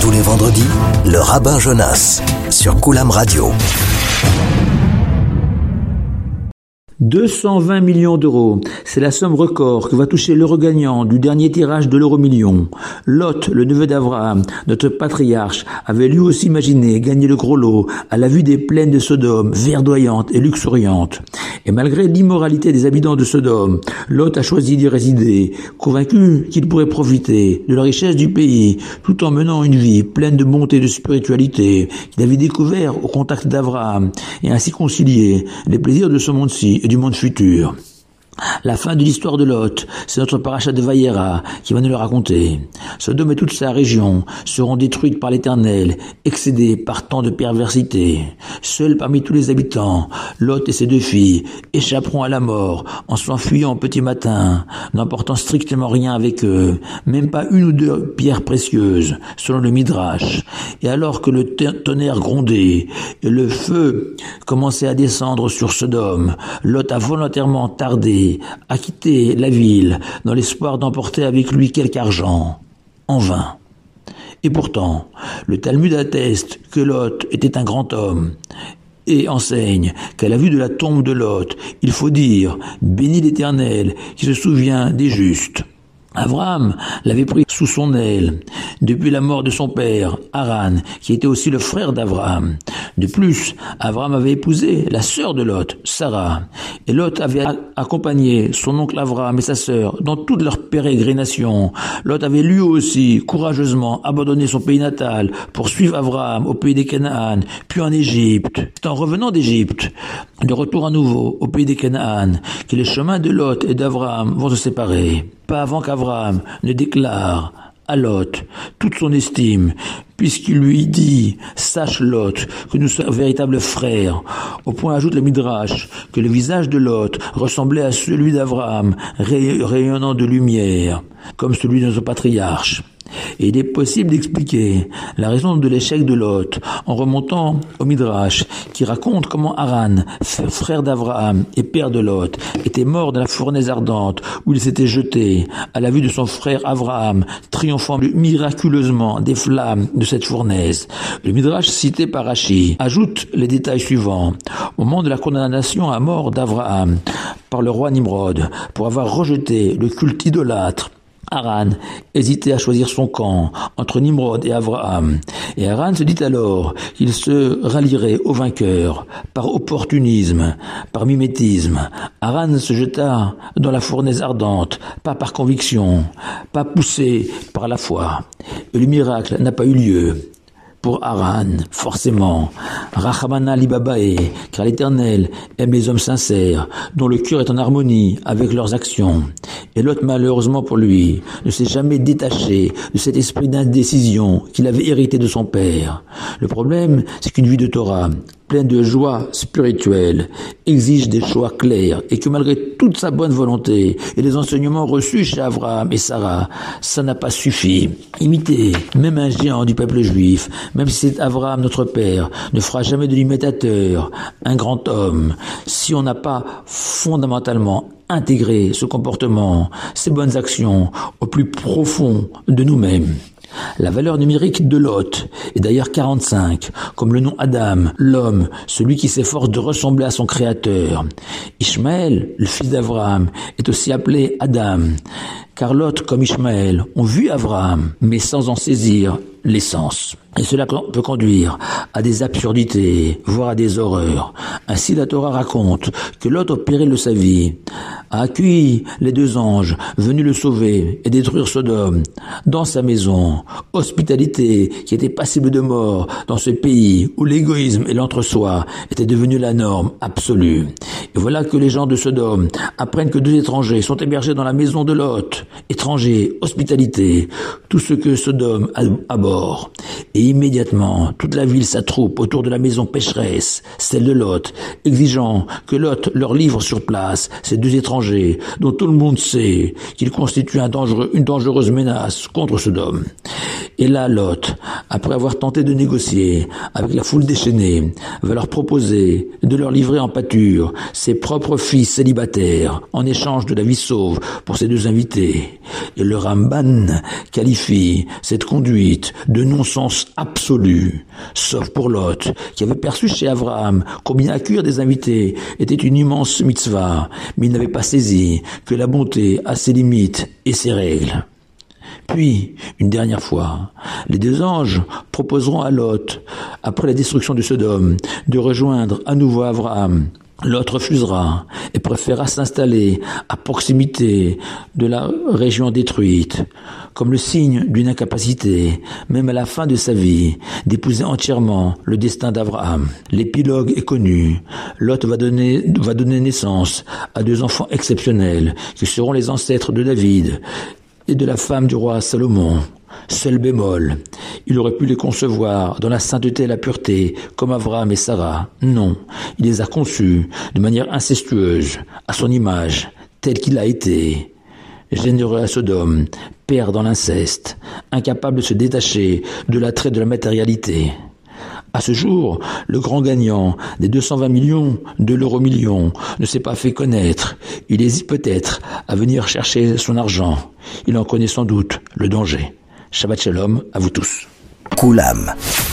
Tous les vendredis, le rabbin Jonas sur Koulam Radio. 220 millions d'euros, c'est la somme record que va toucher l'euro gagnant du dernier tirage de l'euro-million. Lot, le neveu d'Abraham, notre patriarche, avait lui aussi imaginé gagner le gros lot à la vue des plaines de Sodome, verdoyantes et luxuriantes. Et malgré l'immoralité des habitants de Sodome, Lot a choisi d'y résider, convaincu qu'il pourrait profiter de la richesse du pays, tout en menant une vie pleine de bonté et de spiritualité qu'il avait découvert au contact d'Abraham, et ainsi concilier les plaisirs de ce monde-ci et du monde futur. La fin de l'histoire de Lot, c'est notre paracha de Vayera qui va nous le raconter. Sodome et toute sa région seront détruites par l'Éternel, excédées par tant de perversité. Seul parmi tous les habitants, Lot et ses deux filles échapperont à la mort en s'enfuyant au petit matin, n'emportant strictement rien avec eux, même pas une ou deux pierres précieuses, selon le Midrash. Et alors que le tonnerre grondait et le feu commençait à descendre sur Sodome, Lot a volontairement tardé à quitter la ville dans l'espoir d'emporter avec lui quelque argent. En vain. Et pourtant, le Talmud atteste que Lot était un grand homme et enseigne qu'à la vue de la tombe de Lot, il faut dire « Bénis l'Éternel qui se souvient des justes ». Abraham l'avait pris sous son aile depuis la mort de son père, Haran, qui était aussi le frère d'Abraham. De plus, Abraham avait épousé la sœur de Lot, Sarah, et Lot avait accompagné son oncle Abraham et sa sœur dans toute leur pérégrination. Lot avait lui aussi courageusement abandonné son pays natal pour suivre Abraham au pays des Canaan, puis en Égypte. C'est en revenant d'Égypte, de retour à nouveau au pays des Canaan, que les chemins de Lot et d'Abraham vont se séparer. Pas avant qu'Abraham ne déclare à Lot toute son estime, puisqu'il lui dit « Sache Lot que nous sommes véritables frères », au point ajoute le Midrash que le visage de Lot ressemblait à celui d'Abraham, rayonnant de lumière, comme celui de notre patriarche. Et il est possible d'expliquer la raison de l'échec de Lot en remontant au Midrash qui raconte comment Haran, frère d'Abraham et père de Lot, était mort dans la fournaise ardente où il s'était jeté à la vue de son frère Abraham, triomphant miraculeusement des flammes de cette fournaise. Le Midrash cité par Rashi ajoute les détails suivants. Au moment de la condamnation à mort d'Abraham par le roi Nimrod pour avoir rejeté le culte idolâtre, Haran hésitait à choisir son camp entre Nimrod et Abraham. Et Haran se dit alors qu'il se rallierait au vainqueur par opportunisme, par mimétisme. Haran se jeta dans la fournaise ardente, pas par conviction, pas poussé par la foi. Et le miracle n'a pas eu lieu. Pour Haran, forcément, Rachamana Libabae, car l'Éternel aime les hommes sincères, dont le cœur est en harmonie avec leurs actions. Et Lot, malheureusement pour lui, ne s'est jamais détaché de cet esprit d'indécision qu'il avait hérité de son père. Le problème, c'est qu'une vie de Torah, pleine de joie spirituelle, exige des choix clairs et que malgré toute sa bonne volonté et les enseignements reçus chez Abraham et Sarah, ça n'a pas suffi. Imiter même un géant du peuple juif, même si c'est Abraham notre père, ne fera jamais de l'imitateur un grand homme si on n'a pas fondamentalement intégré ce comportement, ces bonnes actions au plus profond de nous-mêmes. La valeur numérique de Lot est d'ailleurs 45, comme le nom Adam, l'homme, celui qui s'efforce de ressembler à son créateur. Ishmaël, le fils d'Abraham, est aussi appelé Adam, car Lot comme Ishmaël ont vu Abraham, mais sans en saisir l'essence. Et cela peut conduire à des absurdités, voire à des horreurs. Ainsi la Torah raconte que Lot, au péril de sa vie, a accueilli les deux anges venus le sauver et détruire Sodome dans sa maison. Hospitalité qui était passible de mort dans ce pays où l'égoïsme et l'entre-soi étaient devenus la norme absolue. Et voilà que les gens de Sodome apprennent que deux étrangers sont hébergés dans la maison de Lot. Étrangers, hospitalité, tout ce que Sodome a à bord. Et immédiatement, toute la ville s'attroupe autour de la maison pécheresse, celle de Lot, exigeant que Lot leur livre sur place ces deux étrangers dont tout le monde sait qu'ils constituent une dangereuse menace contre Sodome. Et là, Lot, après avoir tenté de négocier avec la foule déchaînée, va leur proposer de leur livrer en pâture ses propres fils célibataires en échange de la vie sauve pour ces deux invités. Et le Ramban qualifie cette conduite de non-sens absolu, sauf pour Lot, qui avait perçu chez Abraham combien accueillir des invités était une immense mitzvah, mais il n'avait pas saisi que la bonté a ses limites et ses règles. Puis, une dernière fois, les deux anges proposeront à Lot, après la destruction de Sodome, de rejoindre à nouveau Abraham. Lot refusera et préférera s'installer à proximité de la région détruite, comme le signe d'une incapacité, même à la fin de sa vie, d'épouser entièrement le destin d'Abraham. L'épilogue est connu. Lot va donner naissance à deux enfants exceptionnels qui seront les ancêtres de David et de la femme du roi Salomon. Seul bémol, il aurait pu les concevoir dans la sainteté et la pureté, comme Abraham et Sarah. Non, il les a conçus de manière incestueuse, à son image, tel qu'il a été. Généreux à Sodome, père dans l'inceste, incapable de se détacher de l'attrait de la matérialité. À ce jour, le grand gagnant des 220 millions de l'euro-million ne s'est pas fait connaître. Il hésite peut-être à venir chercher son argent. Il en connaît sans doute le danger. Shabbat Shalom à vous tous. Koulam.